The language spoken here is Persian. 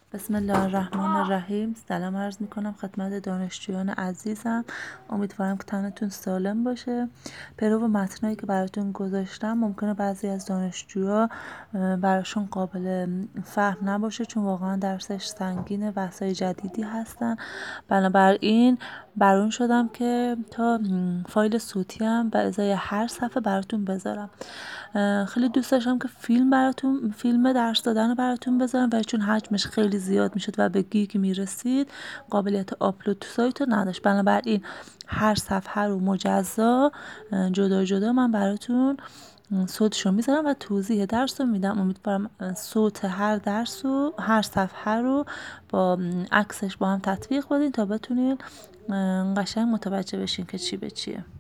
بسم الله الرحمن الرحیم. سلام عرض میکنم خدمت دانشجویان عزیزم. امیدوارم که تنتون سالم باشه. پیرو متنایی که براتون گذاشتم ممکنه بعضی از دانشجوها براشون قابل فهم نباشه، چون واقعا درسش سنگینه، بحثای جدیدی هستن. بنابراین برون شدم که تا فایل صوتی هم به ازای هر صفحه براتون بذارم. خیلی دوست داشتم که فیلم درس دادن رو براتون بذارم، ولی چون حجمش خیلی زیاد میشد و به گیگ میرسید قابلیت آپلود تو سایت رو نداشت. بنابراین هر صفحه رو مجزا جدا جدا من براتون صوتشو میذارم و توضیح درس رو میدم. امیدوارم صوت هر درس و هر صفحه رو با عکسش با هم تطبیق بدین تا بتونین قشنگ متوجه بشین که چی به چیه.